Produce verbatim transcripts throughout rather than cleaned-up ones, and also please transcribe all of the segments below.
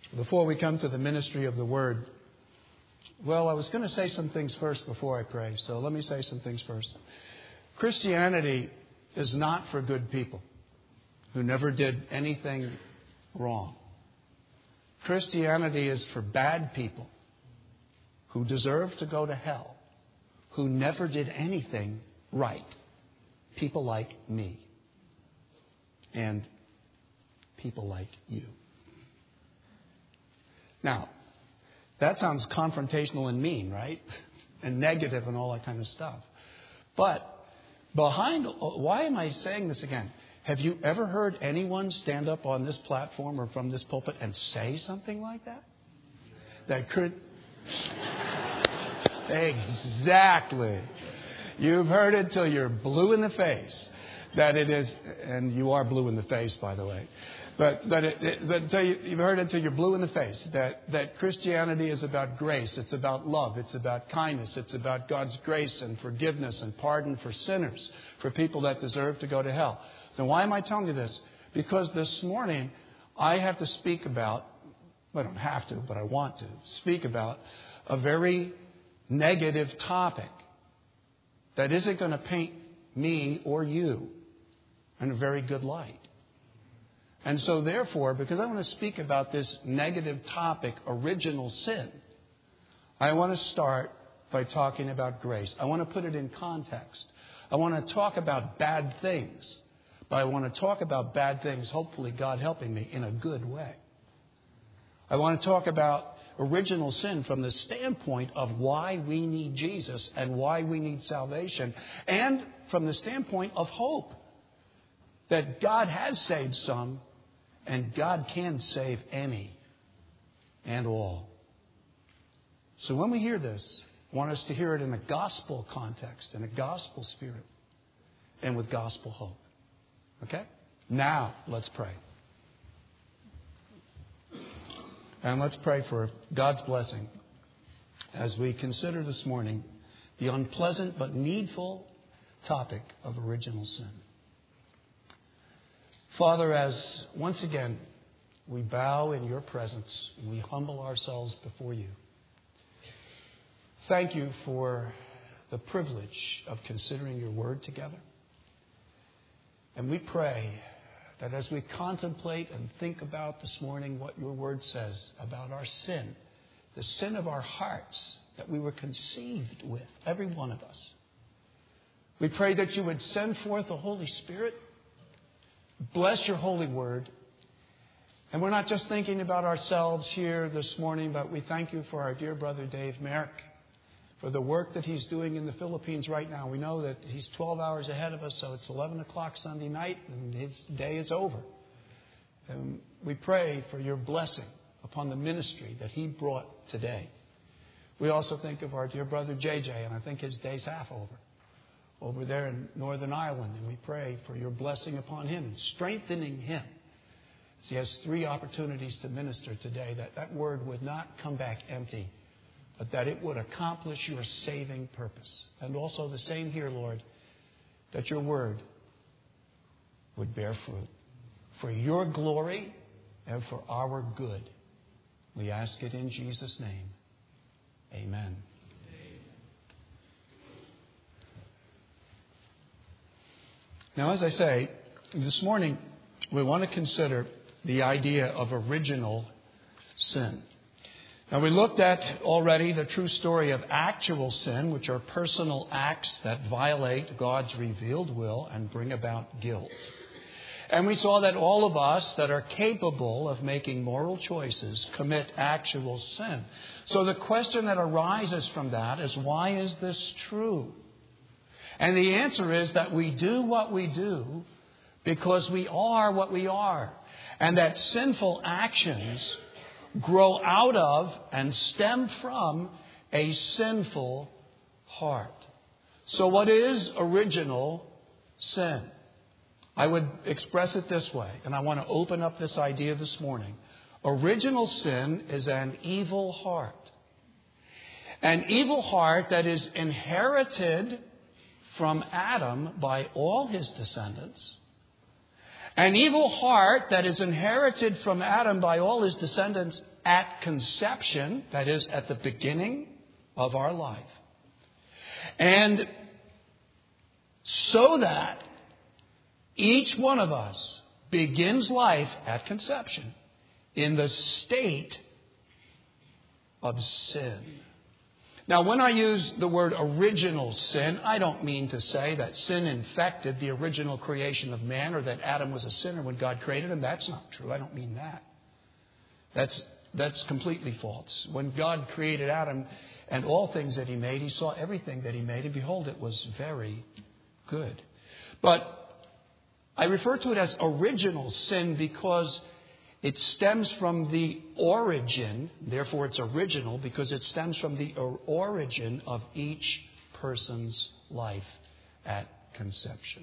before we come to the ministry of the Word, well, I was going to say some things first before I pray, so let me say some things first. Christianity is not for good people who never did anything wrong. Christianity is for bad people who deserve to go to hell, who never did anything right. People like me and people like you. Now, that sounds confrontational and mean, right? And negative and all that kind of stuff. But behind, why am I saying this again? Have you ever heard anyone stand up on this platform or from this pulpit and say something like that? That could... Exactly. You've heard it till you're blue in the face. That it is, and you are blue in the face, by the way. But that it, it, that till you, you've heard it till you're blue in the face. That that Christianity is about grace. It's about love. It's about kindness. It's about God's grace and forgiveness and pardon for sinners, for people that deserve to go to hell. So why am I telling you this? Because this morning I have to speak about. I don't have to, but I want to speak about a very negative topic that isn't going to paint me or you in a very good light. And so therefore, because I want to speak about this negative topic, original sin, I want to start by talking about grace. I want to put it in context. I want to talk about bad things, but I want to talk about bad things, hopefully God helping me, in a good way. I want to talk about original sin from the standpoint of why we need Jesus and why we need salvation, and from the standpoint of hope, that God has saved some and God can save any and all. So when we hear this, I want us to hear it in a gospel context, in a gospel spirit, and with gospel hope. Okay? Now, let's pray. And let's pray for God's blessing as we consider this morning the unpleasant but needful topic of original sin. Father, as once again we bow in your presence, we humble ourselves before you. Thank you for the privilege of considering your word together. And we pray that as we contemplate and think about this morning what your word says about our sin, the sin of our hearts that we were conceived with, every one of us, we pray that you would send forth the Holy Spirit, bless your holy word. And we're not just thinking about ourselves here this morning, but we thank you for our dear brother Dave Merrick, for the work that he's doing in the Philippines right now. We know that he's twelve hours ahead of us, so it's eleven o'clock Sunday night, and his day is over. And we pray for your blessing upon the ministry that he brought today. We also think of our dear brother J J, and I think his day's half over, over there in Northern Ireland. And we pray for your blessing upon him, strengthening him as he has three opportunities to minister today, that that word would not come back empty, but that it would accomplish your saving purpose. And also the same here, Lord, that your word would bear fruit for your glory and for our good. We ask it in Jesus' name. Amen. Now, as I say, this morning we want to consider the idea of original sin. Now, we looked at already the true story of actual sin, which are personal acts that violate God's revealed will and bring about guilt. And we saw that all of us that are capable of making moral choices commit actual sin. So the question that arises from that is, why is this true? And the answer is that we do what we do because we are what we are. And that sinful actions grow out of and stem from a sinful heart. So what is original sin? I would express it this way, and I want to open up this idea this morning. Original sin is an evil heart. An evil heart that is inherited from Adam by all his descendants. An evil heart that is inherited from Adam by all his descendants at conception, that is, at the beginning of our life. And so that each one of us begins life at conception in the state of sin. Now, when I use the word original sin, I don't mean to say that sin infected the original creation of man or that Adam was a sinner when God created him. That's not true. I don't mean that. That's, that's completely false. When God created Adam and all things that he made, he saw everything that he made, and behold, it was very good. But I refer to it as original sin because it stems from the origin, therefore it's original, because it stems from the origin of each person's life at conception.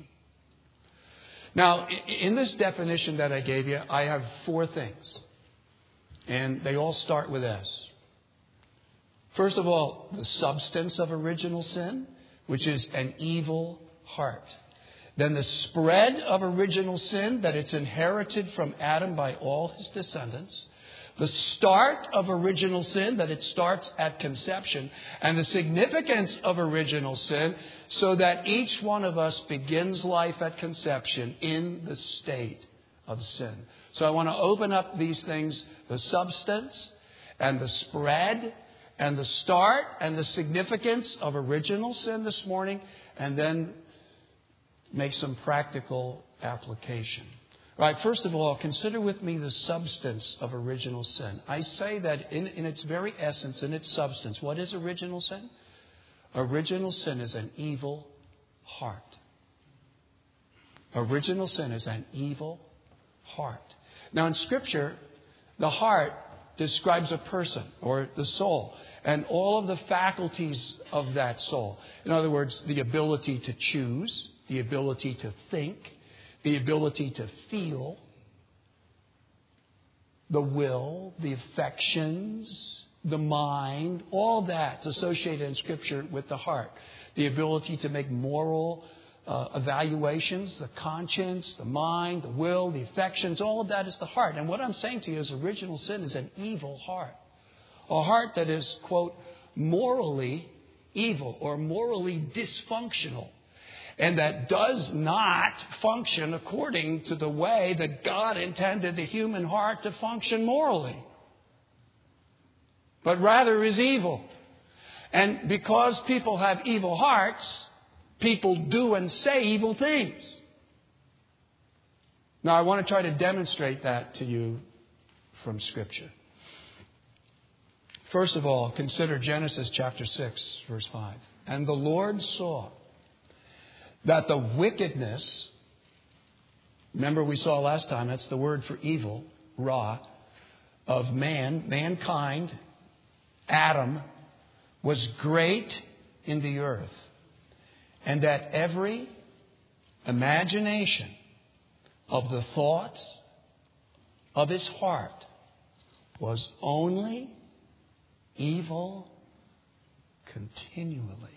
Now, in this definition that I gave you, I have four things. And they all start with S. First of all, the substance of original sin, which is an evil heart. Then the spread of original sin, that it's inherited from Adam by all his descendants. The start of original sin, that it starts at conception. And the significance of original sin, so that each one of us begins life at conception in the state of sin. So I want to open up these things, the substance and the spread and the start and the significance of original sin this morning, and then make some practical application. Right, first of all, consider with me the substance of original sin. I say that in, in its very essence, in its substance, what is original sin? Original sin is an evil heart. Original sin is an evil heart. Now in Scripture, the heart describes a person or the soul and all of the faculties of that soul. In other words, the ability to choose, the ability to think, the ability to feel, the will, the affections, the mind, all that's associated in Scripture with the heart. The ability to make moral uh, evaluations, the conscience, the mind, the will, the affections, all of that is the heart. And what I'm saying to you is original sin is an evil heart. A heart that is, quote, morally evil or morally dysfunctional. And that does not function according to the way that God intended the human heart to function morally. But rather is evil. And because people have evil hearts, people do and say evil things. Now, I want to try to demonstrate that to you from Scripture. First of all, consider Genesis chapter six, verse five. And the Lord saw that the wickedness, remember we saw last time, that's the word for evil, ra, of man, mankind, Adam, was great in the earth. And that every imagination of the thoughts of his heart was only evil continually.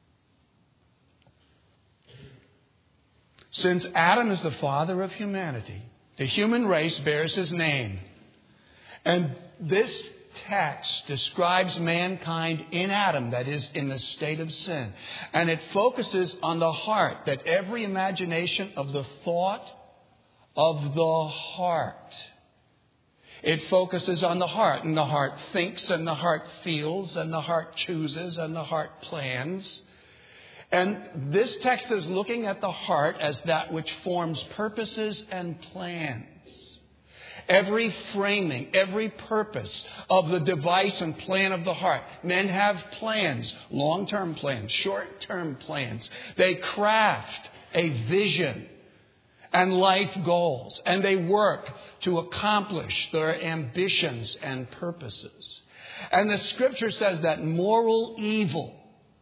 Since Adam is the father of humanity, the human race bears his name. And this text describes mankind in Adam, that is, in the state of sin. And it focuses on the heart, that every imagination of the thought of the heart. It focuses on the heart, and the heart thinks, and the heart feels, and the heart chooses, and the heart plans. And this text is looking at the heart as that which forms purposes and plans. Every framing, every purpose of the device and plan of the heart. Men have plans, long-term plans, short-term plans. They craft a vision and life goals, and they work to accomplish their ambitions and purposes. And the Scripture says that moral evil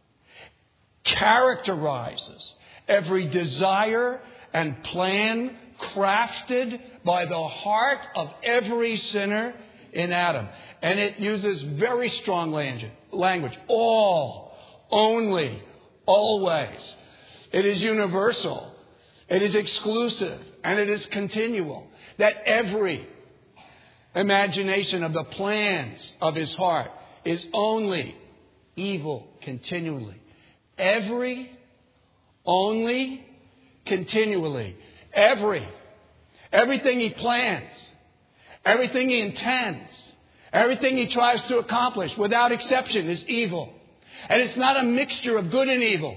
characterizes every desire and plan crafted by the heart of every sinner in Adam. And it uses very strong language. All, only, always. It is universal. It is exclusive. And it is continual. That every imagination of the plans of his heart is only evil continually. Every, only, continually. Every. Everything he plans. Everything he intends. Everything he tries to accomplish, without exception, is evil. And it's not a mixture of good and evil.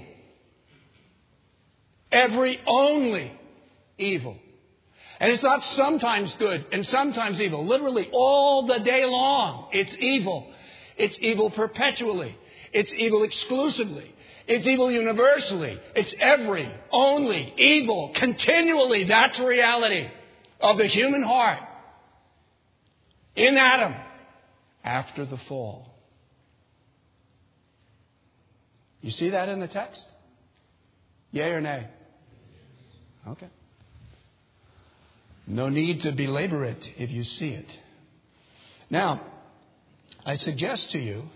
Every, only evil. And it's not sometimes good and sometimes evil. Literally all the day long, it's evil. It's evil perpetually. It's evil exclusively. It's evil universally. It's every, only, evil, continually. That's the reality of the human heart in Adam after the fall. You see that in the text? Yea or nay? Okay. No need to belabor it if you see it. Now, I suggest to you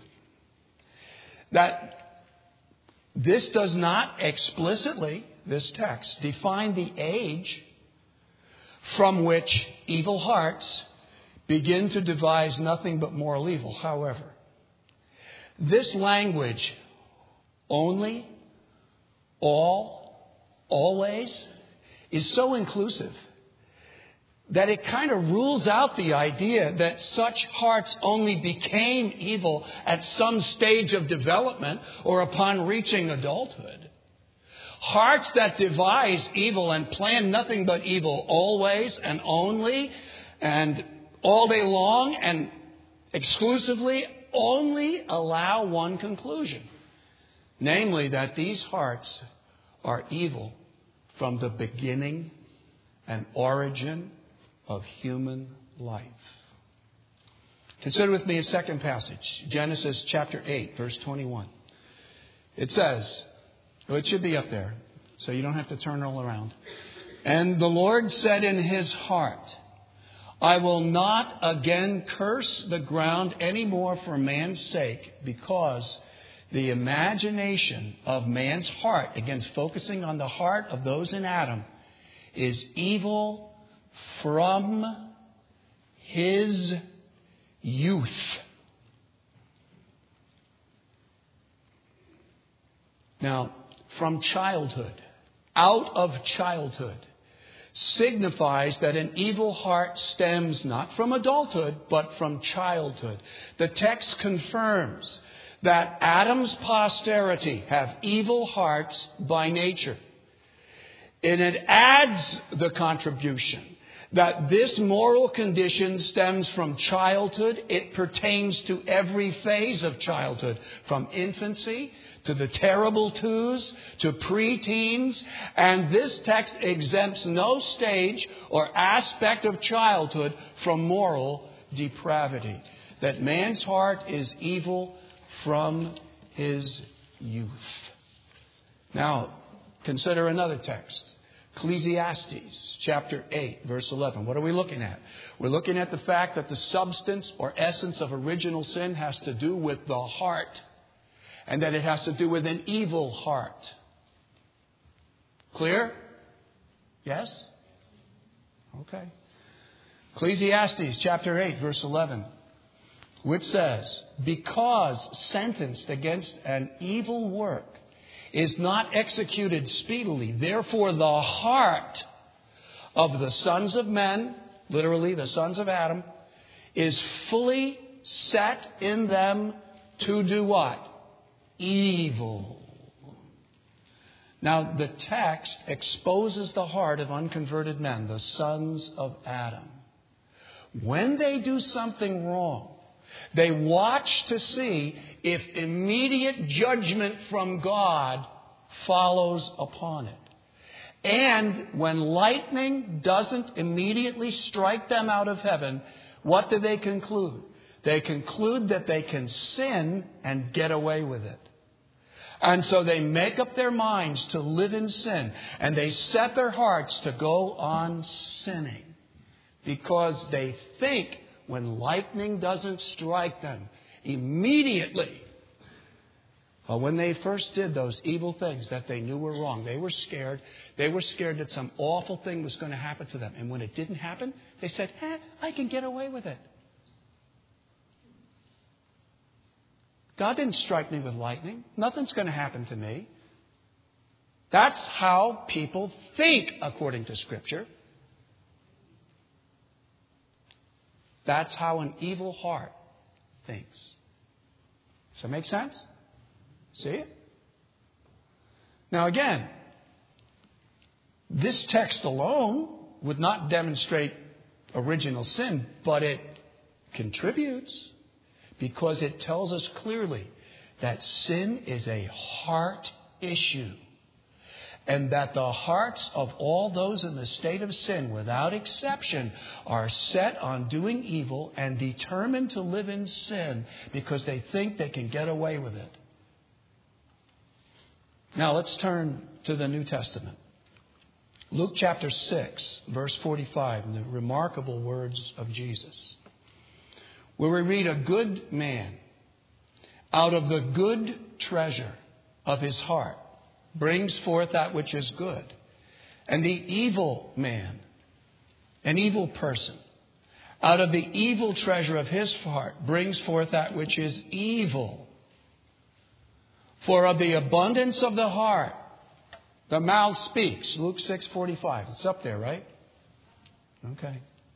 that this does not explicitly, this text, define the age from which evil hearts begin to devise nothing but moral evil. However, this language, only, all, always, is so inclusive that it kind of rules out the idea that such hearts only became evil at some stage of development or upon reaching adulthood. Hearts that devise evil and plan nothing but evil always and only and all day long and exclusively only allow one conclusion. Namely, that these hearts are evil from the beginning and origin of human life. Consider with me a second passage, Genesis chapter eight, verse twenty-one. It says, well, it should be up there, so you don't have to turn all around. And the Lord said in his heart, I will not again curse the ground anymore for man's sake, because the imagination of man's heart, against focusing on the heart of those in Adam, is evil from his youth. Now, from childhood, out of childhood, signifies that an evil heart stems not from adulthood, but from childhood. The text confirms that Adam's posterity have evil hearts by nature. And it adds the contribution that this moral condition stems from childhood. It pertains to every phase of childhood, from infancy to the terrible twos to preteens. And this text exempts no stage or aspect of childhood from moral depravity. That man's heart is evil from his youth. Now, consider another text. Ecclesiastes chapter eight, verse eleven. What are we looking at? We're looking at the fact that the substance or essence of original sin has to do with the heart, and that it has to do with an evil heart. Clear? Yes? Okay. Ecclesiastes chapter eight, verse eleven, which says, because sentenced against an evil work is not executed speedily, therefore the heart of the sons of men, literally the sons of Adam, is fully set in them to do what? Evil. Now the text exposes the heart of unconverted men, the sons of Adam. When they do something wrong, they watch to see if immediate judgment from God follows upon it. And when lightning doesn't immediately strike them out of heaven, what do they conclude? They conclude that they can sin and get away with it. And so they make up their minds to live in sin. And they set their hearts to go on sinning, because they think when lightning doesn't strike them immediately, Well, when they first did those evil things that they knew were wrong, they were scared. They were scared that some awful thing was going to happen to them. And when it didn't happen, they said, eh, I can get away with it. God didn't strike me with lightning. Nothing's going to happen to me. That's how people think according to Scripture. That's how an evil heart thinks. Does that make sense? See it? Now again, this text alone would not demonstrate original sin, but it contributes because it tells us clearly that sin is a heart issue. And that the hearts of all those in the state of sin, without exception, are set on doing evil and determined to live in sin because they think they can get away with it. Now let's turn to the New Testament. Luke chapter six, verse forty-five, and the remarkable words of Jesus, where we read, a good man out of the good treasure of his heart brings forth that which is good. And the evil man, an evil person, out of the evil treasure of his heart brings forth that which is evil. For of the abundance of the heart, the mouth speaks. Luke six forty-five. It's up there, right? Okay.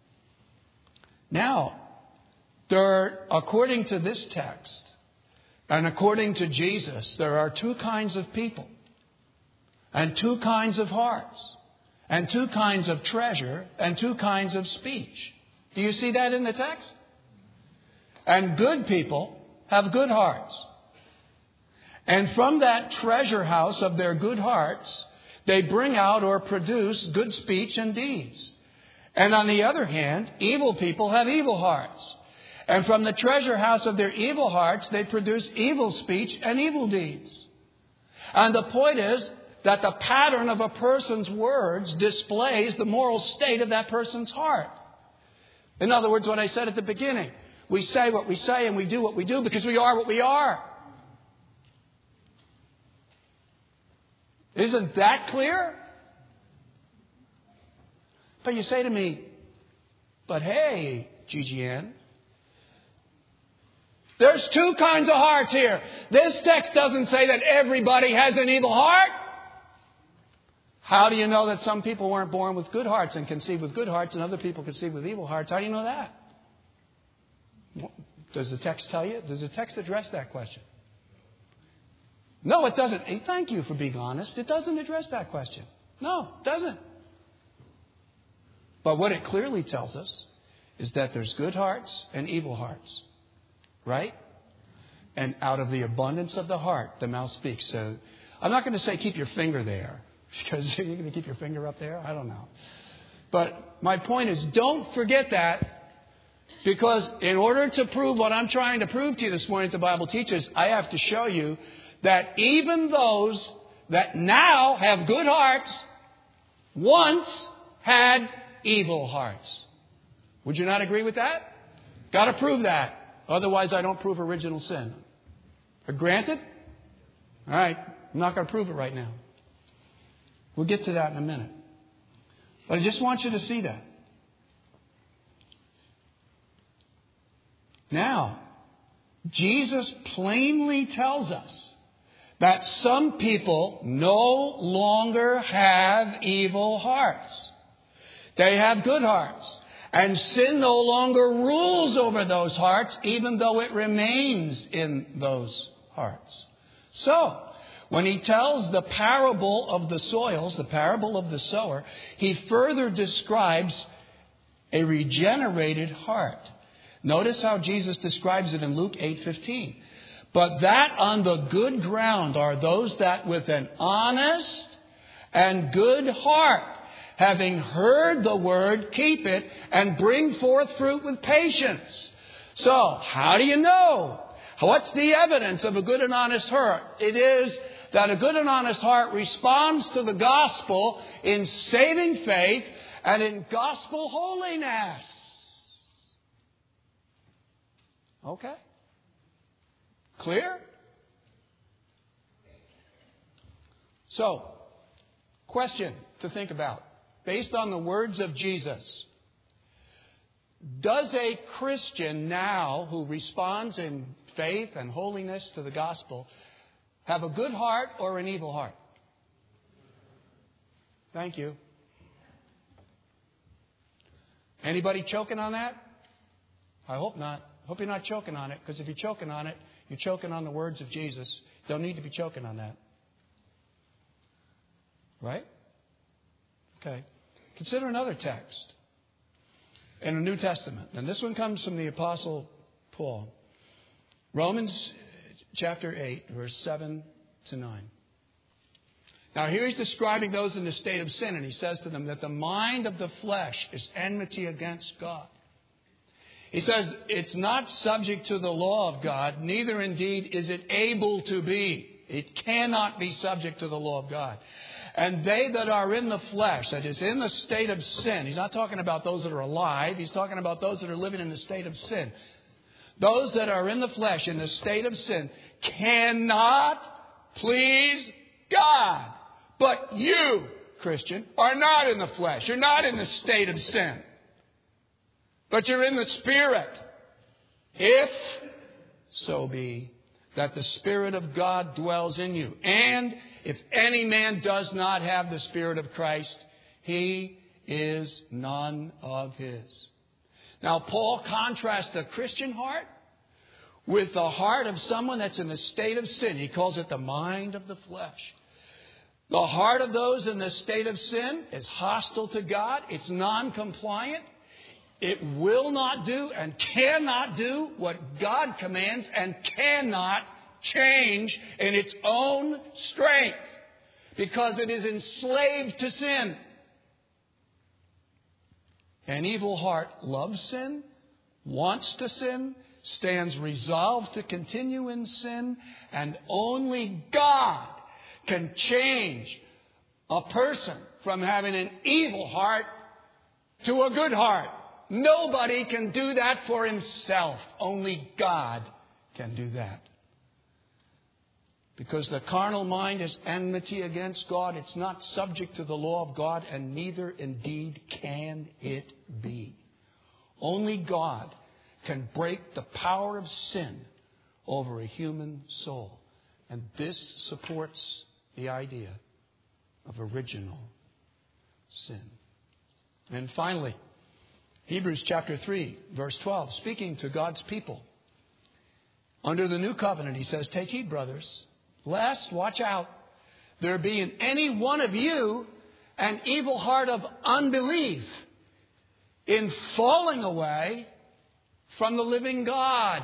Now, there are, according to this text, and according to Jesus, there are two kinds of people. And two kinds of hearts. And two kinds of treasure. And two kinds of speech. Do you see that in the text? And good people have good hearts. And from that treasure house of their good hearts, they bring out or produce good speech and deeds. And on the other hand, evil people have evil hearts. And from the treasure house of their evil hearts, they produce evil speech and evil deeds. And the point is that the pattern of a person's words displays the moral state of that person's heart. In other words, what I said at the beginning, we say what we say and we do what we do because we are what we are. Isn't that clear? But you say to me, but hey, G G N, there's two kinds of hearts here. This text doesn't say that everybody has an evil heart. How do you know that some people weren't born with good hearts and conceived with good hearts and other people conceived with evil hearts? How do you know that? Does the text tell you? Does the text address that question? No, it doesn't. Hey, thank you for being honest. It doesn't address that question. No, it doesn't. But what it clearly tells us is that there's good hearts and evil hearts. Right? And out of the abundance of the heart, the mouth speaks. So I'm not going to say keep your finger there. Because you're going to keep your finger up there? I don't know. But my point is, don't forget that. Because in order to prove what I'm trying to prove to you this morning, the Bible teaches, I have to show you that even those that now have good hearts once had evil hearts. Would you not agree with that? Got to prove that. Otherwise, I don't prove original sin. Granted? All right. I'm not going to prove it right now. We'll get to that in a minute. But I just want you to see that. Now, Jesus plainly tells us that some people no longer have evil hearts. They have good hearts. And sin no longer rules over those hearts, even though it remains in those hearts. So, when he tells the parable of the soils, the parable of the sower, he further describes a regenerated heart. Notice how Jesus describes it in Luke eight fifteen. But that on the good ground are those that with an honest and good heart, having heard the word, keep it and bring forth fruit with patience. So, how do you know? What's the evidence of a good and honest heart? It is that a good and honest heart responds to the gospel in saving faith and in gospel holiness. Okay? Clear? So, question to think about. Based on the words of Jesus, does a Christian now who responds in faith and holiness to the gospel have a good heart or an evil heart? Thank you. Anybody choking on that? I hope not. I hope you're not choking on it, because if you're choking on it, you're choking on the words of Jesus. Don't need to be choking on that. Right? Okay. Consider another text in the New Testament. And this one comes from the Apostle Paul. Romans chapter eight, verse seven to nine. Now here he's describing those in the state of sin, and he says to them that the mind of the flesh is enmity against God. He says it's not subject to the law of God, neither indeed is it able to be. It cannot be subject to the law of God. And they that are in the flesh, that is in the state of sin, he's not talking about those that are alive, he's talking about those that are living in the state of sin. Those that are in the flesh, in the state of sin, cannot please God. But you, Christian, are not in the flesh. You're not in the state of sin. But you're in the Spirit. If so be that the Spirit of God dwells in you. And if any man does not have the Spirit of Christ, he is none of his. Now, Paul contrasts the Christian heart with the heart of someone that's in the state of sin. He calls it the mind of the flesh. The heart of those in the state of sin is hostile to God. It's non-compliant. It will not do and cannot do what God commands and cannot change in its own strength because it is enslaved to sin. An evil heart loves sin, wants to sin, stands resolved to continue in sin, and only God can change a person from having an evil heart to a good heart. Nobody can do that for himself. Only God can do that. Because the carnal mind is enmity against God. It's not subject to the law of God, and neither indeed can it be. Only God can break the power of sin over a human soul. And this supports the idea of original sin. And finally, Hebrews chapter three, verse twelve, speaking to God's people. Under the new covenant, he says, "Take heed, brothers, lest," watch out, "there be in any one of you an evil heart of unbelief in falling away from the living God."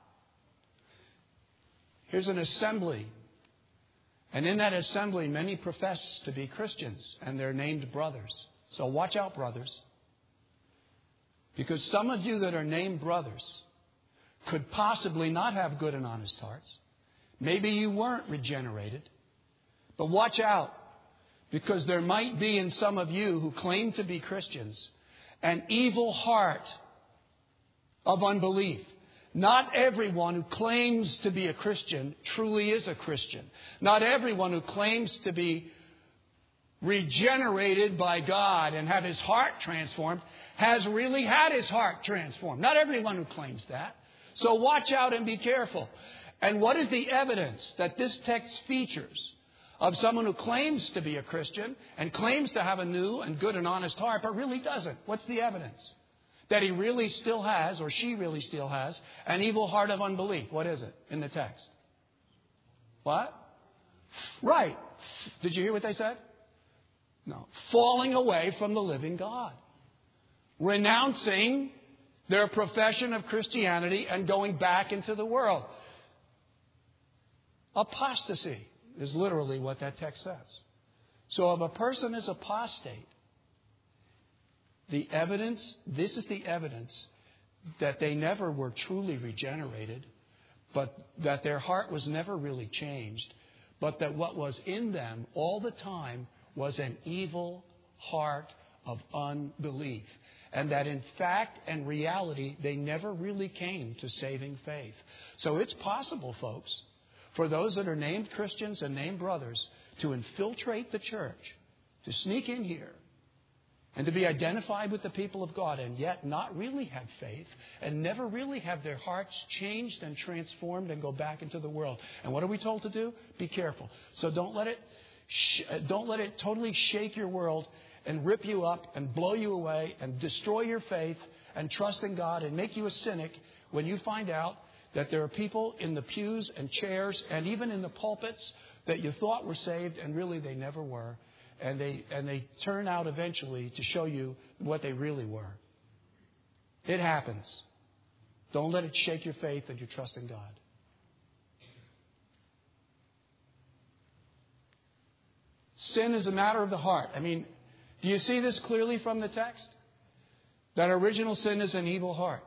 Here's an assembly. And in that assembly, many profess to be Christians, and they're named brothers. So watch out, brothers. Because some of you that are named brothers could possibly not have good and honest hearts. Maybe you weren't regenerated. But watch out. Because there might be in some of you who claim to be Christians an evil heart of unbelief. Not everyone who claims to be a Christian truly is a Christian. Not everyone who claims to be regenerated by God and have his heart transformed has really had his heart transformed. Not everyone who claims that. So watch out and be careful. And what is the evidence that this text features of someone who claims to be a Christian and claims to have a new and good and honest heart, but really doesn't? What's the evidence? That he really still has, or she really still has, an evil heart of unbelief. What is it in the text? What? Right. Did you hear what they said? No. Falling away from the living God. Renouncing their profession of Christianity and going back into the world. Apostasy is literally what that text says. So if a person is apostate, the evidence, this is the evidence that they never were truly regenerated, but that their heart was never really changed, but that what was in them all the time was an evil heart of unbelief. And that in fact and reality, they never really came to saving faith. So it's possible, folks, for those that are named Christians and named brothers to infiltrate the church, to sneak in here, and to be identified with the people of God and yet not really have faith and never really have their hearts changed and transformed and go back into the world. And what are we told to do? Be careful. So don't let it, sh- don't let it totally shake your world and rip you up and blow you away and destroy your faith and trust in God and make you a cynic when you find out that there are people in the pews and chairs and even in the pulpits that you thought were saved and really they never were. And they and they turn out eventually to show you what they really were. It happens. Don't let it shake your faith and your trust in God. Sin is a matter of the heart. I mean, do you see this clearly from the text? That original sin is an evil heart.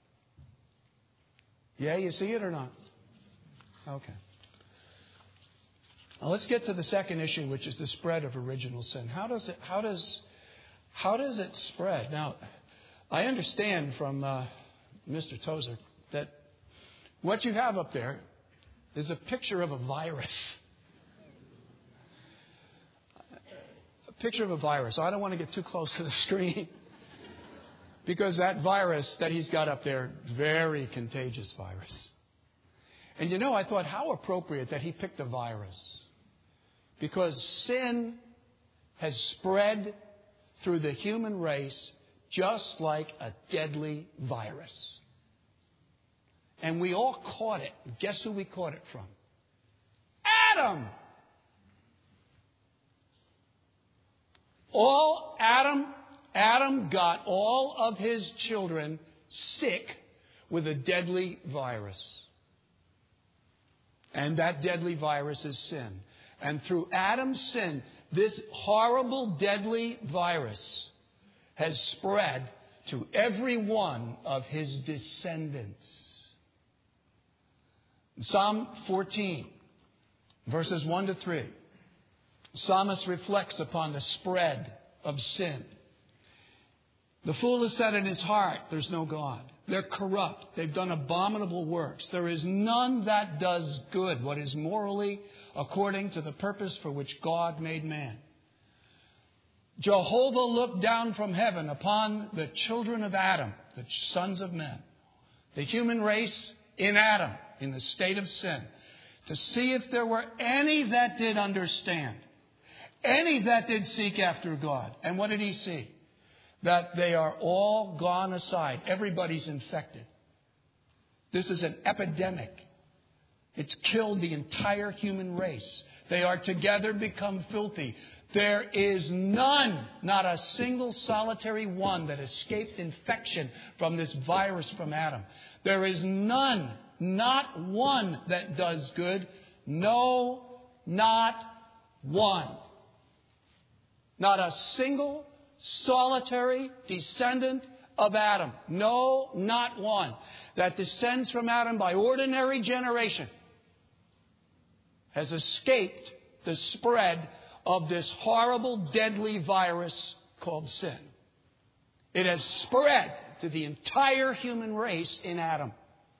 Yeah, you see it or not? Okay. Now let's get to the second issue, which is the spread of original sin. How does it? How does? How does it spread? Now, I understand from uh, Mister Tozer that what you have up there is a picture of a virus. A picture of a virus. I don't want to get too close to the screen because that virus that he's got up there, very contagious virus. And you know, I thought how appropriate that he picked a virus. Because sin has spread through the human race just like a deadly virus. And we all caught it. Guess who we caught it from? Adam! All Adam, Adam got all of his children sick with a deadly virus. And that deadly virus is sin. And through Adam's sin, this horrible, deadly virus has spread to every one of his descendants. Psalm fourteen, verses one to three. The psalmist reflects upon the spread of sin. The fool has said in his heart, there's no God. They're corrupt. They've done abominable works. There is none that does good, what is morally according to the purpose for which God made man. Jehovah looked down from heaven upon the children of Adam, the sons of men, the human race in Adam, in the state of sin, to see if there were any that did understand, any that did seek after God. And what did he see? That they are all gone aside. Everybody's infected. This is an epidemic. It's killed the entire human race. They are together become filthy. There is none, not a single solitary one that escaped infection from this virus from Adam. There is none, not one that does good. No, not one. Not a single solitary descendant of Adam. No, not one. That descends from Adam by ordinary generation has escaped the spread of this horrible, deadly virus called sin. It has spread to the entire human race in Adam.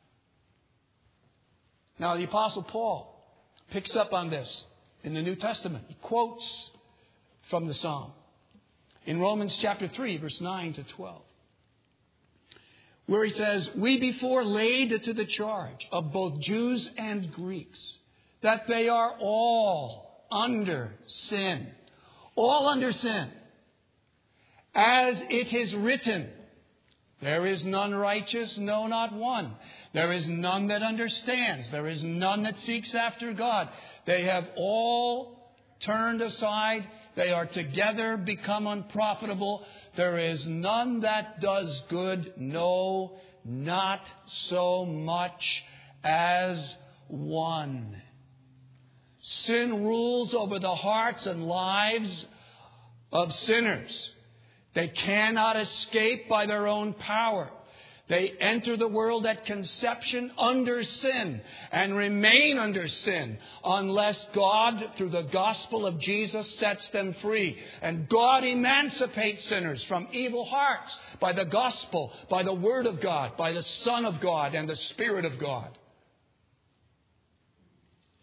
Now, the Apostle Paul picks up on this in the New Testament. He quotes from the Psalm in Romans chapter three, verse nine to twelve, where he says, "We before laid to the charge of both Jews and Greeks that they are all under sin, all under sin, as it is written, there is none righteous, no, not one. There is none that understands. There is none that seeks after God. They have all turned aside. They are together become unprofitable. There is none that does good, no, not so much as one." Sin rules over the hearts and lives of sinners. They cannot escape by their own power. They enter the world at conception under sin and remain under sin unless God, through the gospel of Jesus, sets them free. And God emancipates sinners from evil hearts by the gospel, by the word of God, by the Son of God and the Spirit of God.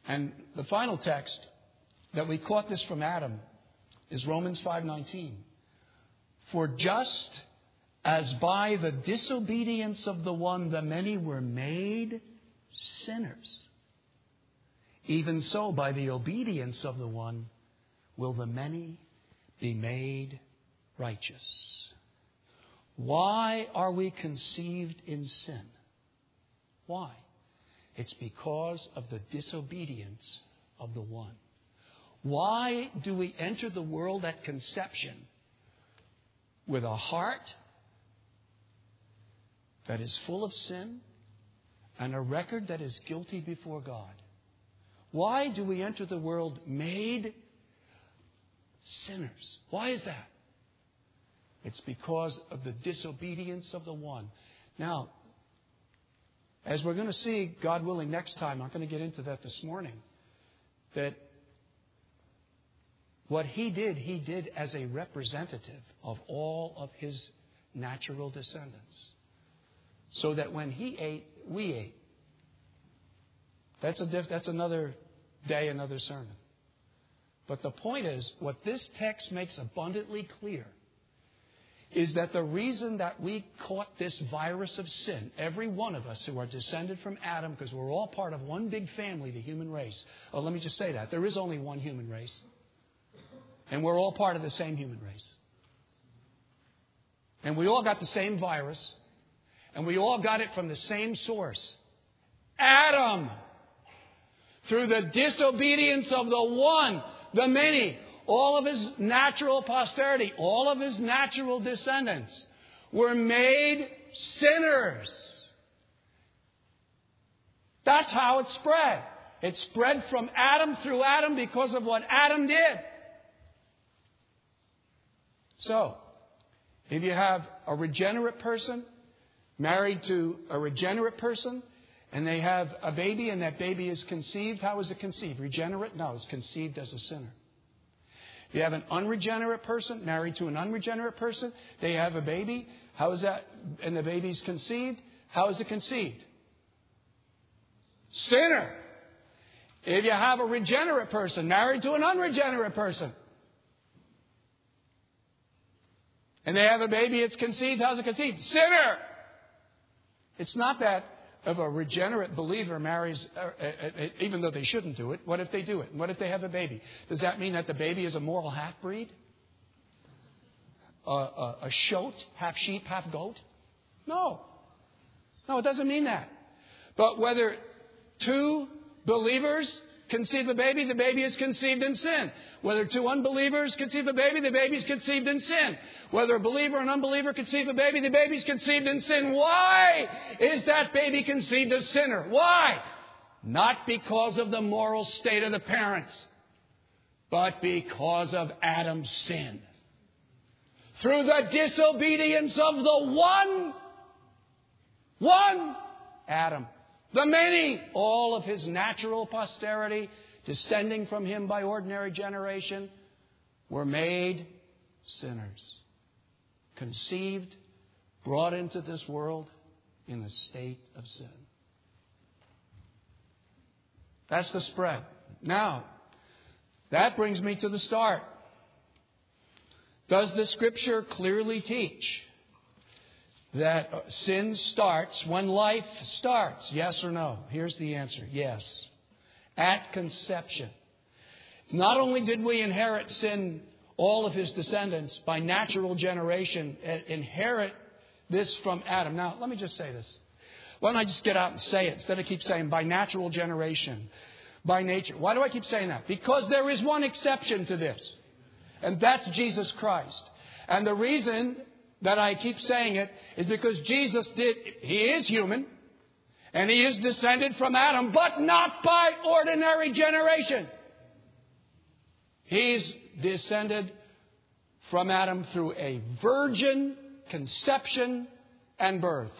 And the final text that we caught this from Adam is Romans five nineteen. For just as by the disobedience of the one the many were made sinners, even so by the obedience of the one will the many be made righteous. Why are we conceived in sin? Why? It's because of the disobedience of the one. Why do we enter the world at conception with a heart that is full of sin and a record that is guilty before God? Why do we enter the world made sinners? Why is that? It's because of the disobedience of the one. Now, as we're going to see, God willing, next time, I'm not going to get into that this morning, that what he did, he did as a representative of all of his natural descendants. So that when he ate, we ate. That's a diff- that's another day, another sermon. But the point is, what this text makes abundantly clear is that the reason that we caught this virus of sin, every one of us who are descended from Adam, because we're all part of one big family, the human race. Oh, let me just say that. There is only one human race. And we're all part of the same human race. And we all got the same virus. And we all got it from the same source. Adam. Through the disobedience of the one, the many, all of his natural posterity, all of his natural descendants were made sinners. That's how it spread. It spread from Adam through Adam because of what Adam did. So, if you have a regenerate person married to a regenerate person, and they have a baby, and that baby is conceived, how is it conceived? Regenerate? No, it's conceived as a sinner. If you have an unregenerate person married to an unregenerate person, they have a baby. How is that? And the baby's conceived. How is it conceived? Sinner. If you have a regenerate person married to an unregenerate person, and they have a baby, it's conceived. How's it conceived? Sinner. It's not that if a regenerate believer marries, uh, uh, uh, even though they shouldn't do it, what if they do it? What if they have a baby? Does that mean that the baby is a moral half-breed? Uh, uh, a shoat, half sheep, half goat? No. No, it doesn't mean that. But whether two believers conceive a baby, the baby is conceived in sin. Whether two unbelievers conceive a baby, the baby is conceived in sin. Whether a believer and unbeliever conceive a baby, the baby is conceived in sin. Why is that baby conceived a sinner? Why? Not because of the moral state of the parents, but because of Adam's sin. Through the disobedience of the one, one, Adam. The many, all of his natural posterity, descending from him by ordinary generation, were made sinners. Conceived, brought into this world in a state of sin. That's the spread. Now, that brings me to the start. Does the Scripture clearly teach that sin starts when life starts? Yes or no? Here's the answer. Yes. At conception. Not only did we inherit sin, all of his descendants, by natural generation, inherit this from Adam. Now, let me just say this. Why don't I just get out and say it instead of keep saying by natural generation, by nature. Why do I keep saying that? Because there is one exception to this. And that's Jesus Christ. And the reason that I keep saying it is because Jesus did, he is human, and he is descended from Adam, but not by ordinary generation. He's descended from Adam through a virgin conception and birth.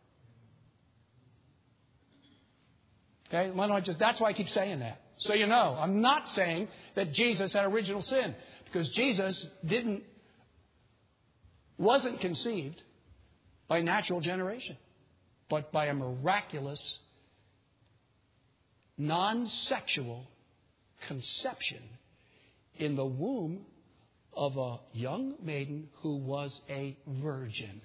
Okay, why don't I just, that's why I keep saying that. So you know, I'm not saying that Jesus had original sin, because Jesus didn't wasn't conceived by natural generation, but by a miraculous non-sexual conception in the womb of a young maiden who was a virgin.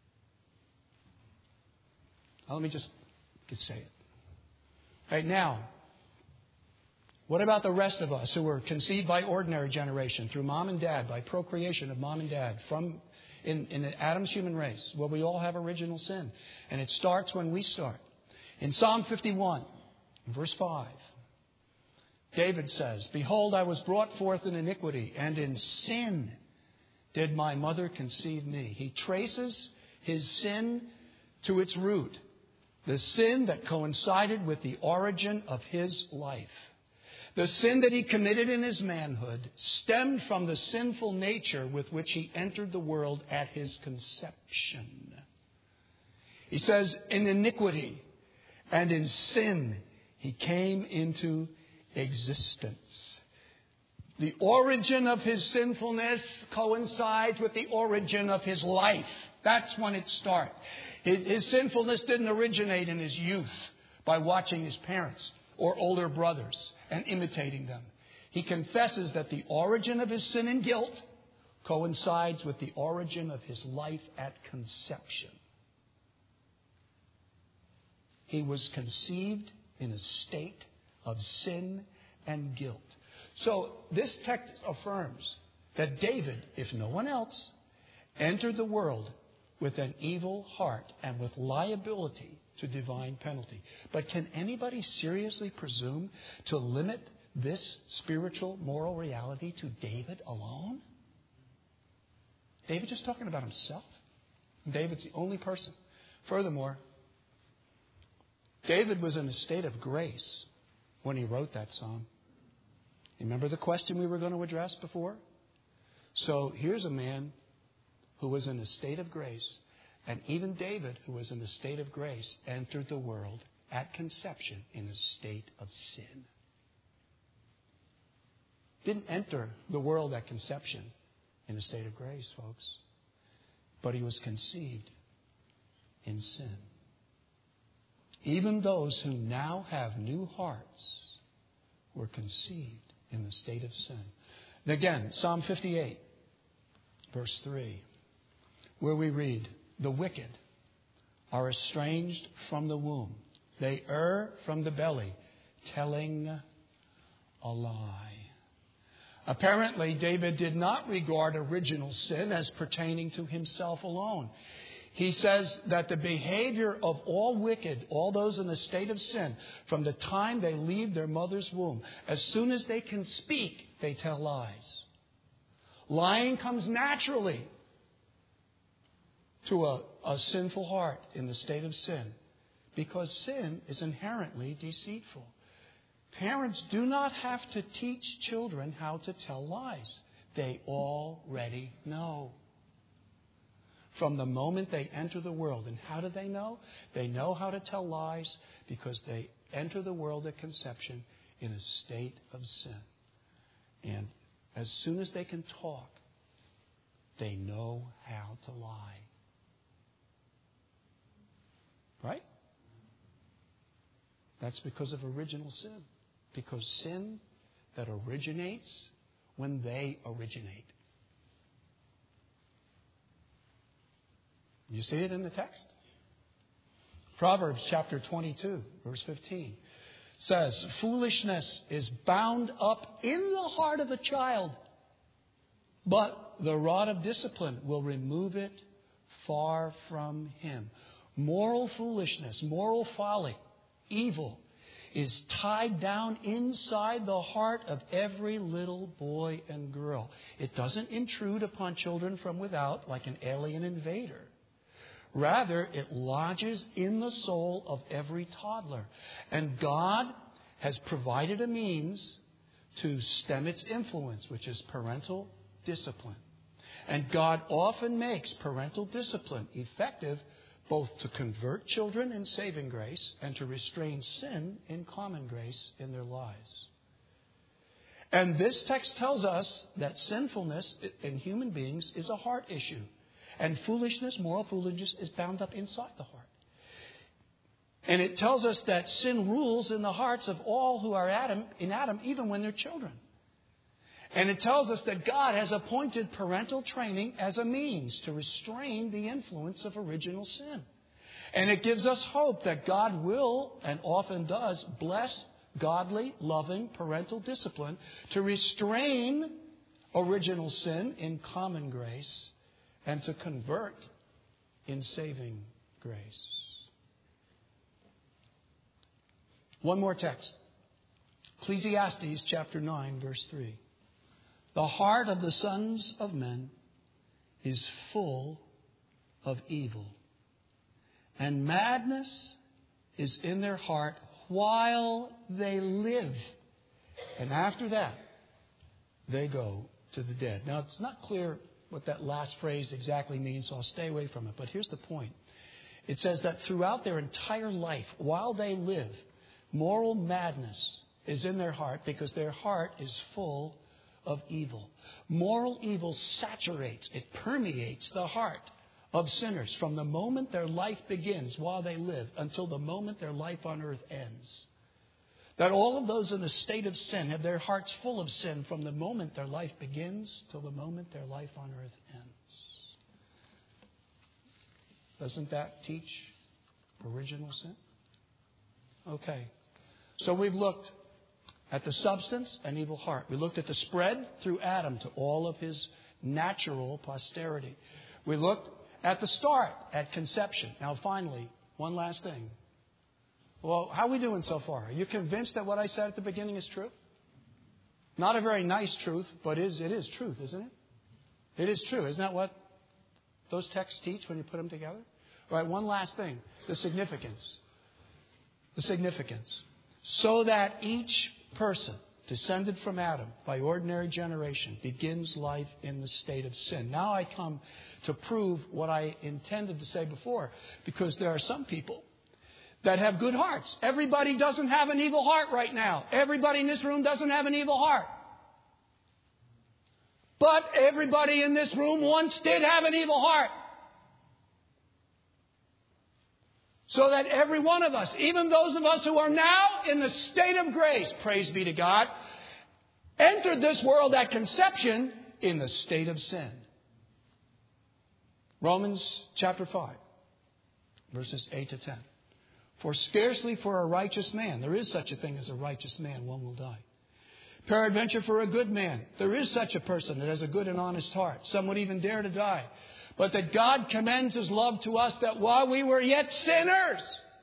Now, let me just say it. Right now, what about the rest of us who were conceived by ordinary generation through mom and dad, by procreation of mom and dad, from in, in Adam's human race? Well, we all have original sin. And it starts when we start. In Psalm fifty-one, verse five, David says, "Behold, I was brought forth in iniquity, and in sin did my mother conceive me." He traces his sin to its root, the sin that coincided with the origin of his life. The sin that he committed in his manhood stemmed from the sinful nature with which he entered the world at his conception. He says, in iniquity and in sin he came into existence. The origin of his sinfulness coincides with the origin of his life. That's when it starts. His, his sinfulness didn't originate in his youth by watching his parents or older brothers and imitating them. He confesses that the origin of his sin and guilt coincides with the origin of his life at conception. He was conceived in a state of sin and guilt. So this text affirms that David, if no one else, entered the world with an evil heart and with liability to divine penalty. But can anybody seriously presume to limit this spiritual moral reality to David alone? David just talking about himself? David's the only person. Furthermore, David was in a state of grace when he wrote that psalm. Remember the question we were going to address before? So here's a man who was in a state of grace. And even David, who was in a state of grace, entered the world at conception in a state of sin. Didn't enter the world at conception in a state of grace, folks. But he was conceived in sin. Even those who now have new hearts were conceived in the state of sin. And again, Psalm fifty-eight, verse three, where we read, "The wicked are estranged from the womb. They err from the belly, telling a lie." Apparently, David did not regard original sin as pertaining to himself alone. He says that the behavior of all wicked, all those in a state of sin, from the time they leave their mother's womb, as soon as they can speak, they tell lies. Lying comes naturally to a, a sinful heart in the state of sin, because sin is inherently deceitful. Parents do not have to teach children how to tell lies. They already know. From the moment they enter the world. And how do they know? They know how to tell lies because they enter the world at conception in a state of sin. And as soon as they can talk, they know how to lie. Right? That's because of original sin. Because sin that originates when they originate. You see it in the text? Proverbs chapter twenty-two, verse fifteen says, "Foolishness is bound up in the heart of a child, but the rod of discipline will remove it far from him." Moral foolishness, moral folly, evil is tied down inside the heart of every little boy and girl. It doesn't intrude upon children from without like an alien invader. Rather, it lodges in the soul of every toddler. And God has provided a means to stem its influence, which is parental discipline. And God often makes parental discipline effective both to convert children in saving grace and to restrain sin in common grace in their lives. And this text tells us that sinfulness in human beings is a heart issue. And foolishness, moral foolishness, is bound up inside the heart. And it tells us that sin rules in the hearts of all who are Adam, in Adam, even when they're children. And it tells us that God has appointed parental training as a means to restrain the influence of original sin. And it gives us hope that God will, and often does, bless godly, loving parental discipline to restrain original sin in common grace and to convert in saving grace. One more text. Ecclesiastes chapter nine, verse three. The heart of the sons of men is full of evil, and madness is in their heart while they live. And after that, they go to the dead. Now, it's not clear what that last phrase exactly means, so I'll stay away from it. But here's the point. It says that throughout their entire life, while they live, moral madness is in their heart because their heart is full of evil. Moral evil saturates, it permeates the heart of sinners from the moment their life begins while they live until the moment their life on earth ends. That all of those in the state of sin have their hearts full of sin from the moment their life begins till the moment their life on earth ends. Doesn't that teach original sin? Okay. So we've looked at the substance and evil heart. We looked at the spread through Adam to all of his natural posterity. We looked at the start, at conception. Now finally, one last thing. Well, how are we doing so far? Are you convinced that what I said at the beginning is true? Not a very nice truth, but is it is truth, isn't it? It is true. Isn't that what those texts teach when you put them together? All right, one last thing. The significance. The significance. So that each person descended from Adam by ordinary generation begins life in the state of sin. Now I come to prove what I intended to say before, because there are some people that have good hearts. Everybody doesn't have an evil heart right now. Everybody in this room doesn't have an evil heart. But everybody in this room once did have an evil heart. So that every one of us, even those of us who are now in the state of grace, praise be to God, entered this world at conception in the state of sin. Romans chapter five, verses eight to ten. For scarcely for a righteous man, there is such a thing as a righteous man, one will die. Peradventure for a good man, there is such a person that has a good and honest heart. Some would even dare to die. But that God commends His love to us, that while we were yet sinners,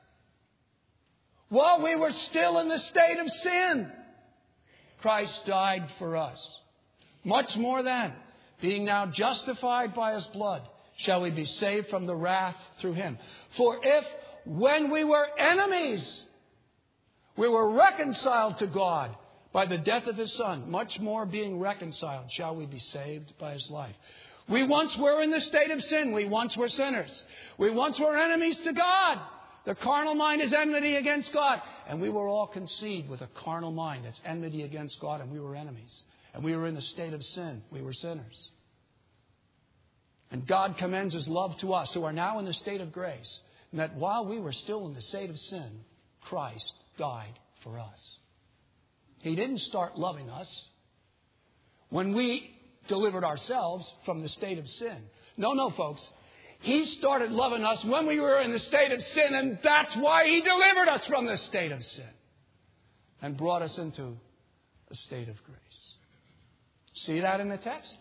while we were still in the state of sin, Christ died for us. Much more then, being now justified by His blood, shall we be saved from the wrath through Him. For if, when we were enemies, we were reconciled to God by the death of His Son, much more being reconciled shall we be saved by His life. We once were in the state of sin. We once were sinners. We once were enemies to God. The carnal mind is enmity against God. And we were all conceived with a carnal mind that's enmity against God, and we were enemies. And we were in the state of sin. We were sinners. And God commends His love to us who are now in the state of grace, and that while we were still in the state of sin, Christ died for us. He didn't start loving us when we delivered ourselves from the state of sin. No, no, folks. He started loving us when we were in the state of sin, and that's why He delivered us from the state of sin and brought us into a state of grace. See that in the text?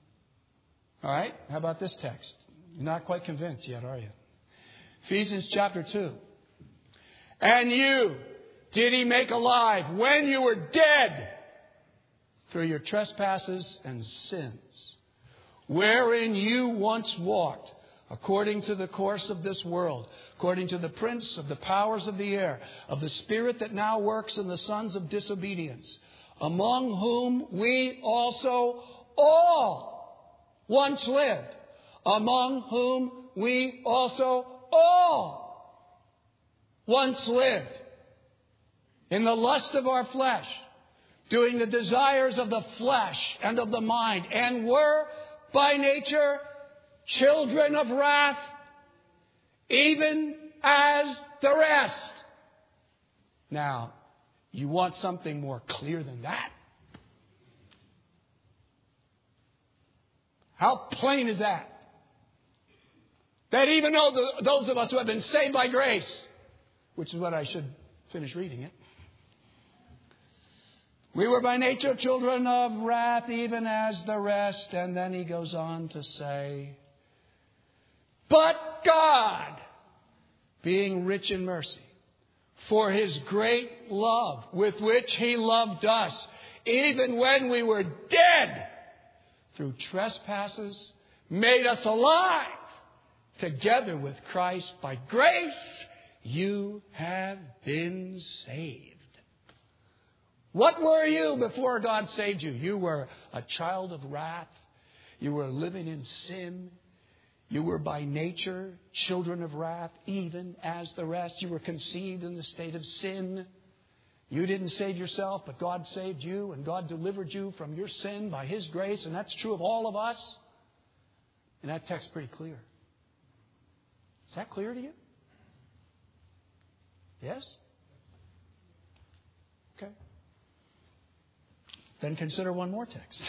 All right. How about this text? You're not quite convinced yet, are you? Ephesians chapter two. And you did He make alive when you were dead through your trespasses and sins, wherein you once walked, according to the course of this world, according to the prince of the powers of the air, of the spirit that now works in the sons of disobedience, among whom we also all once lived, among whom we also all once lived, in the lust of our flesh, doing the desires of the flesh and of the mind, and were by nature children of wrath, even as the rest. Now, you want something more clear than that? How plain is that? That even though the, those of us who have been saved by grace, which is what I should finish reading it, we were by nature children of wrath, even as the rest. And then he goes on to say, but God, being rich in mercy, for his great love with which he loved us, even when we were dead through trespasses, made us alive together with Christ. By grace you have been saved. What were you before God saved you? You were a child of wrath. You were living in sin. You were by nature children of wrath, even as the rest. You were conceived in the state of sin. You didn't save yourself, but God saved you, and God delivered you from your sin by his grace, and that's true of all of us. And that text's pretty clear. Is that clear to you? Yes? Okay. Then consider one more text.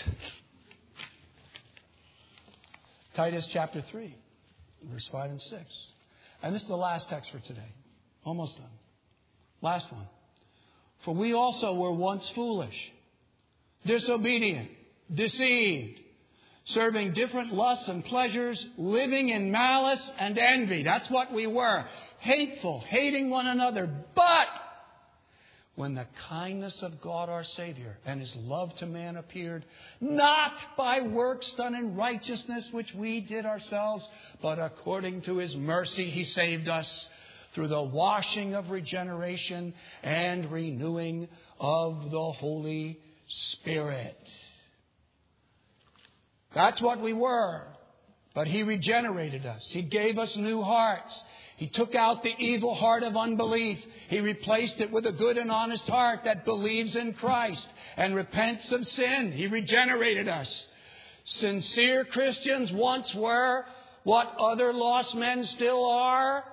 Titus chapter three, verse five and six. And this is the last text for today. Almost done. Last one. For we also were once foolish, disobedient, deceived, serving different lusts and pleasures, living in malice and envy. That's what we were. Hateful, hating one another. But when the kindness of God our Savior and his love to man appeared, not by works done in righteousness which we did ourselves, but according to his mercy he saved us through the washing of regeneration and renewing of the Holy Spirit. That's what we were. But he regenerated us. He gave us new hearts. He took out the evil heart of unbelief. He replaced it with a good and honest heart that believes in Christ and repents of sin. He regenerated us. Sincere Christians once were what other lost men still are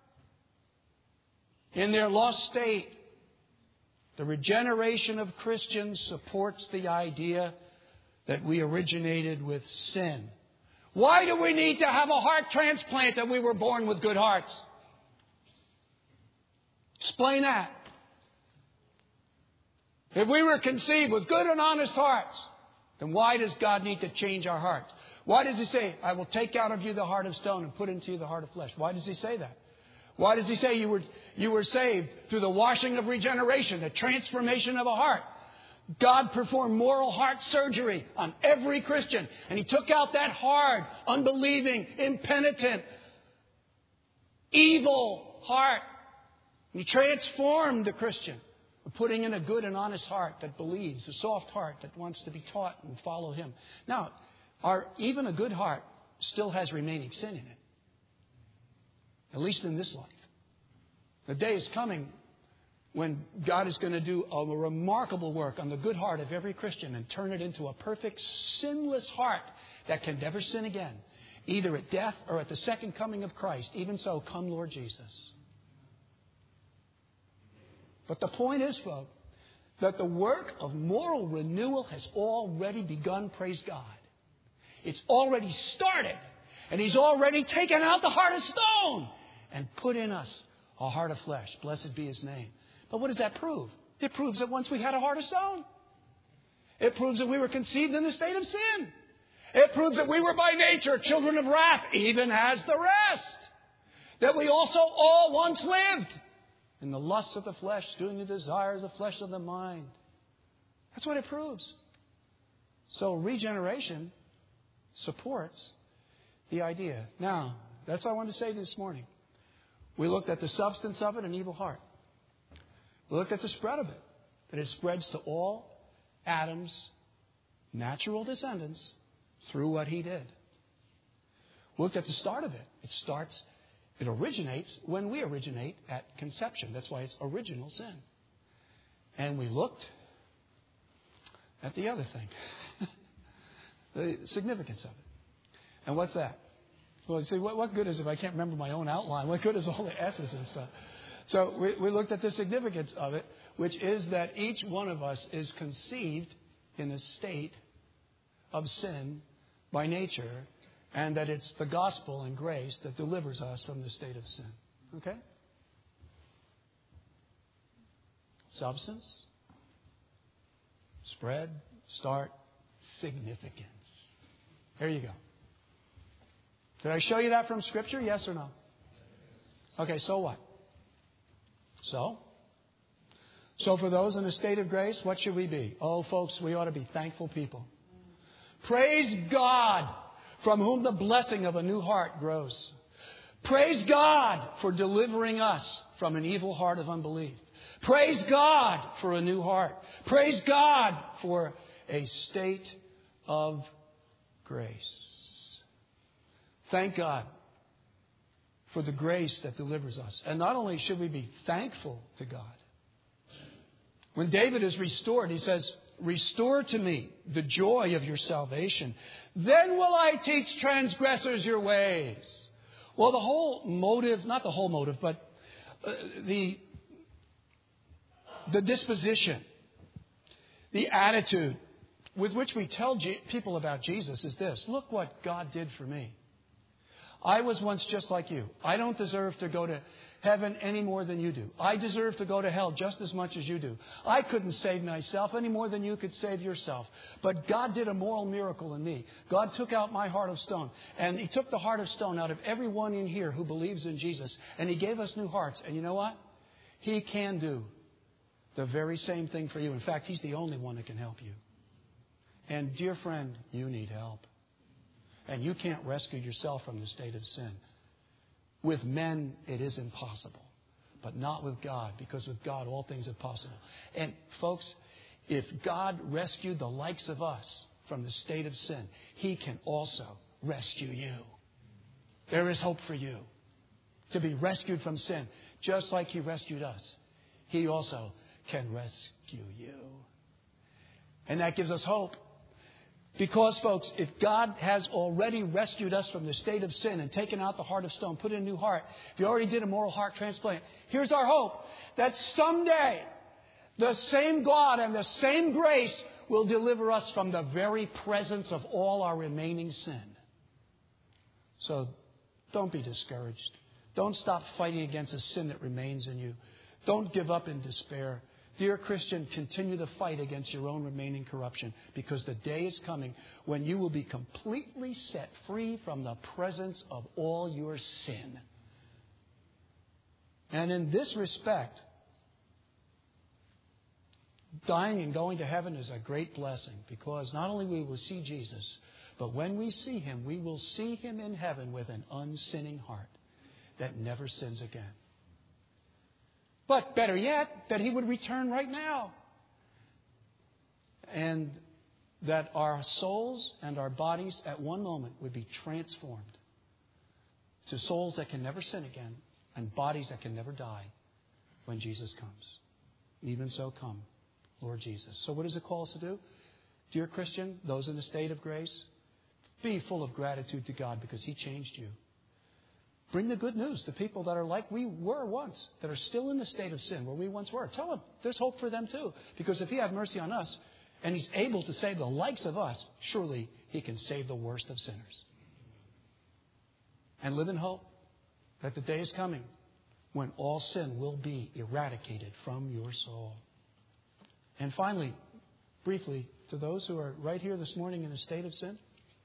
in their lost state. The regeneration of Christians supports the idea that we originated with sin. Why do we need to have a heart transplant that we were born with good hearts? Explain that. If we were conceived with good and honest hearts, then why does God need to change our hearts? Why does he say, I will take out of you the heart of stone and put into you the heart of flesh? Why does he say that? Why does he say you were, you were saved through the washing of regeneration, the transformation of a heart? God performed moral heart surgery on every Christian. And he took out that hard, unbelieving, impenitent, evil heart. And he transformed the Christian, putting in a good and honest heart that believes, a soft heart that wants to be taught and follow him. Now, our, even a good heart still has remaining sin in it. At least in this life. The day is coming when God is going to do a remarkable work on the good heart of every Christian and turn it into a perfect, sinless heart that can never sin again, either at death or at the second coming of Christ. Even so, come Lord Jesus. But the point is, folks, that the work of moral renewal has already begun, praise God. It's already started. And he's already taken out the heart of stone and put in us a heart of flesh. Blessed be his name. But what does that prove? It proves that once we had a heart of stone. It proves that we were conceived in the state of sin. It proves that we were by nature children of wrath, even as the rest. That we also all once lived in the lusts of the flesh, doing the desires of the flesh of the mind. That's what it proves. So regeneration supports the idea. Now, that's what I wanted to say this morning. We looked at the substance of it, an evil heart. We looked at the spread of it, that it spreads to all Adam's natural descendants through what he did. We looked at the start of it. It starts, it originates when we originate at conception. That's why it's original sin. And we looked at the other thing, the significance of it. And what's that? Well, you see, what, what good is it if I can't remember my own outline? What good is all the S's and stuff? So we, we looked at the significance of it, which is that each one of us is conceived in a state of sin by nature, and that it's the gospel and grace that delivers us from the state of sin. Okay? Substance, spread, start, significance. There you go. Did I show you that from Scripture? Yes or no? Okay, so what? So? So for those in a state of grace, what should we be? Oh, folks, we ought to be thankful people. Praise God, from whom the blessing of a new heart grows. Praise God for delivering us from an evil heart of unbelief. Praise God for a new heart. Praise God for a state of grace. Thank God for the grace that delivers us. And not only should we be thankful to God. When David is restored, he says, restore to me the joy of your salvation. Then will I teach transgressors your ways. Well, the whole motive, not the whole motive, but uh, the, the disposition, the attitude with which we tell G- people about Jesus is this. Look what God did for me. I was once just like you. I don't deserve to go to heaven any more than you do. I deserve to go to hell just as much as you do. I couldn't save myself any more than you could save yourself. But God did a moral miracle in me. God took out my heart of stone. And He took the heart of stone out of everyone in here who believes in Jesus. And He gave us new hearts. And you know what? He can do the very same thing for you. In fact, He's the only one that can help you. And dear friend, you need help. And you can't rescue yourself from the state of sin. With men, it is impossible. But not with God, because with God, all things are possible. And folks, if God rescued the likes of us from the state of sin, He can also rescue you. There is hope for you to be rescued from sin. Just like He rescued us, He also can rescue you. And that gives us hope. Because, folks, if God has already rescued us from the state of sin and taken out the heart of stone, put in a new heart, if He already did a moral heart transplant, here's our hope, that someday the same God and the same grace will deliver us from the very presence of all our remaining sin. So don't be discouraged. Don't stop fighting against the sin that remains in you. Don't give up in despair. Dear Christian, continue to fight against your own remaining corruption, because the day is coming when you will be completely set free from the presence of all your sin. And in this respect, dying and going to heaven is a great blessing, because not only will we see Jesus, but when we see Him, we will see Him in heaven with an unsinning heart that never sins again. But better yet, that He would return right now. And that our souls and our bodies at one moment would be transformed to souls that can never sin again and bodies that can never die when Jesus comes. Even so, come, Lord Jesus. So what does it call us to do? Dear Christian, those in the state of grace, be full of gratitude to God because He changed you. Bring the good news to people that are like we were once, that are still in the state of sin where we once were. Tell them there's hope for them too. Because if He had mercy on us and He's able to save the likes of us, surely He can save the worst of sinners. And live in hope that the day is coming when all sin will be eradicated from your soul. And finally, briefly, to those who are right here this morning in a state of sin,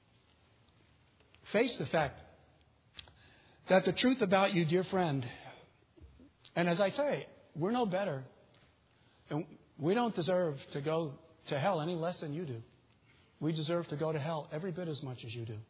face the fact that the truth about you, dear friend, and as I say, we're no better. And we don't deserve to go to hell any less than you do. We deserve to go to hell every bit as much as you do.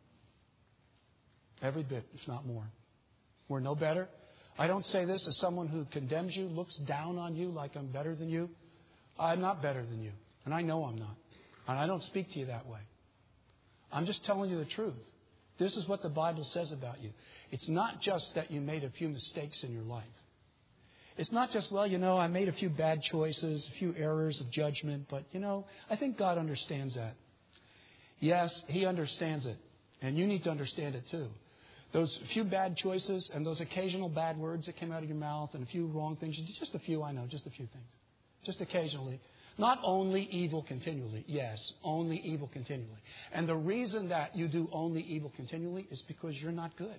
Every bit, if not more. We're no better. I don't say this as someone who condemns you, looks down on you like I'm better than you. I'm not better than you. And I know I'm not. And I don't speak to you that way. I'm just telling you the truth. This is what the Bible says about you. It's not just that you made a few mistakes in your life. It's not just, well, you know, I made a few bad choices, a few errors of judgment, but, you know, I think God understands that. Yes, He understands it. And you need to understand it too. those few bad choices and those occasional bad words that came out of your mouth and a few wrong things, just a few, I know, just a few things. Just occasionally. Not only evil continually. Yes, only evil continually. And the reason that you do only evil continually is because you're not good.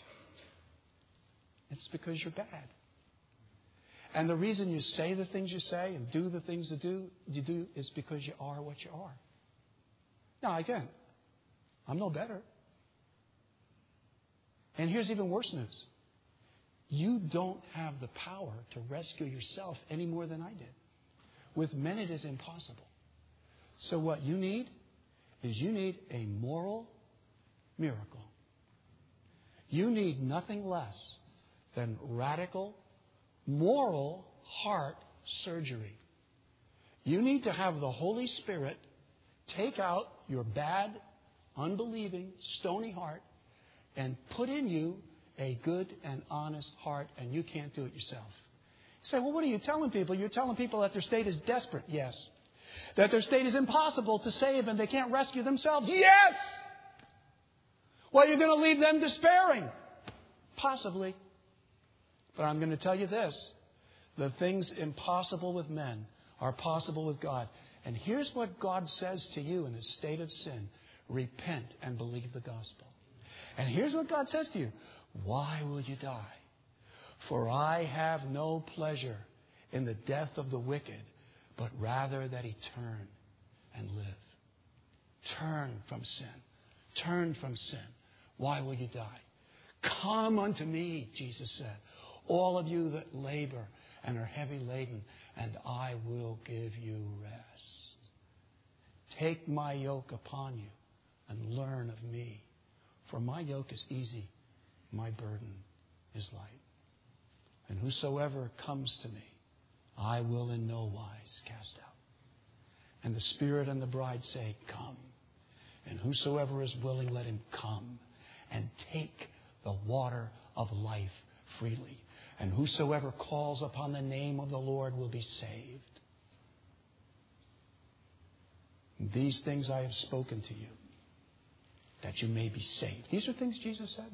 It's because you're bad. And the reason you say the things you say and do the things you do, you do is because you are what you are. Now, again, I'm no better. And here's even worse news. You don't have the power to rescue yourself any more than I did. With men, it is impossible. So what you need is you need a moral miracle. You need nothing less than radical, moral heart surgery. You need to have the Holy Spirit take out your bad, unbelieving, stony heart and put in you a good and honest heart, and you can't do it yourself. You say, well, what are you telling people? You're telling people that their state is desperate. Yes. That their state is impossible to save and they can't rescue themselves. Yes. Well, you're going to leave them despairing. Possibly. But I'm going to tell you this. The things impossible with men are possible with God. And here's what God says to you in a state of sin. Repent and believe the gospel. And here's what God says to you. Why will you die? For I have no pleasure in the death of the wicked, but rather that he turn and live. Turn from sin. Turn from sin. Why will you die? Come unto me, Jesus said, all of you that labor and are heavy laden, and I will give you rest. Take my yoke upon you and learn of me. For my yoke is easy, my burden is light. And whosoever comes to me, I will in no wise cast out. And the Spirit and the bride say, come. And whosoever is willing, let him come and take the water of life freely. And whosoever calls upon the name of the Lord will be saved. And these things I have spoken to you, that you may be saved. These are things Jesus said.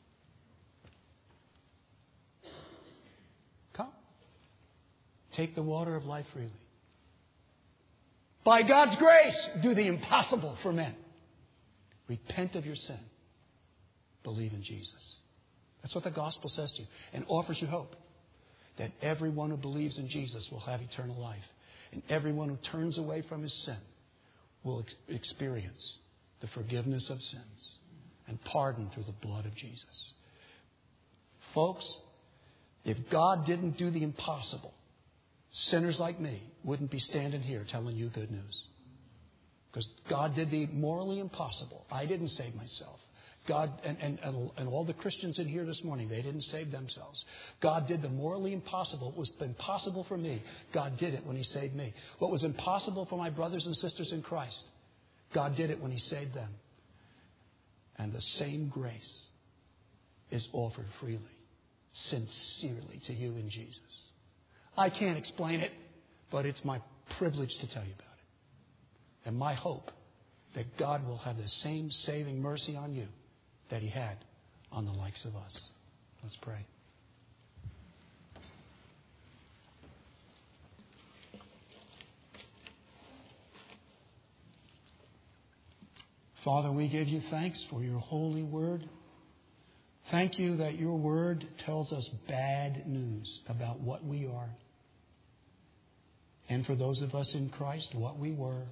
Come. Take the water of life freely. By God's grace, do the impossible for men. Repent of your sin. Believe in Jesus. That's what the gospel says to you and offers you hope. That everyone who believes in Jesus will have eternal life. And everyone who turns away from his sin will ex- experience the forgiveness of sins and pardon through the blood of Jesus. Folks, if God didn't do the impossible, sinners like me wouldn't be standing here telling you good news. Because God did the morally impossible. I didn't save myself. God and, and, and, and all the Christians in here this morning, they didn't save themselves. God did the morally impossible. What was impossible for me, God did it when He saved me. What was impossible for my brothers and sisters in Christ, God did it when He saved them. And the same grace is offered freely, sincerely to you in Jesus. I can't explain it, but it's my privilege to tell you about it. And my hope that God will have the same saving mercy on you that He had on the likes of us. Let's pray. Father, we give you thanks for your holy word. Thank you that your word tells us bad news about what we are. And for those of us in Christ, what we were.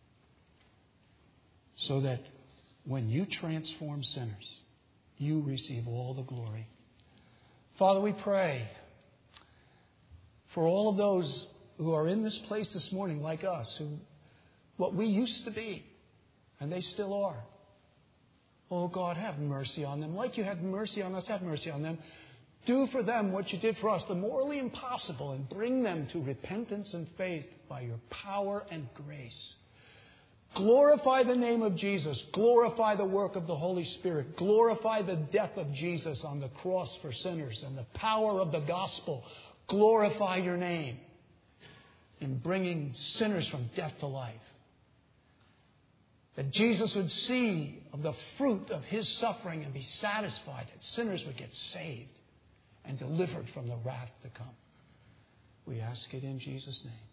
So that when you transform sinners, you receive all the glory. Father, we pray for all of those who are in this place this morning like us, who what we used to be, and they still are. Oh God, have mercy on them. Like you had mercy on us, have mercy on them. Do for them what you did for us, the morally impossible, and bring them to repentance and faith by your power and grace. Glorify the name of Jesus. Glorify the work of the Holy Spirit. Glorify the death of Jesus on the cross for sinners and the power of the gospel. Glorify your name in bringing sinners from death to life. That Jesus would see of the fruit of His suffering and be satisfied that sinners would get saved and delivered from the wrath to come. We ask it in Jesus' name.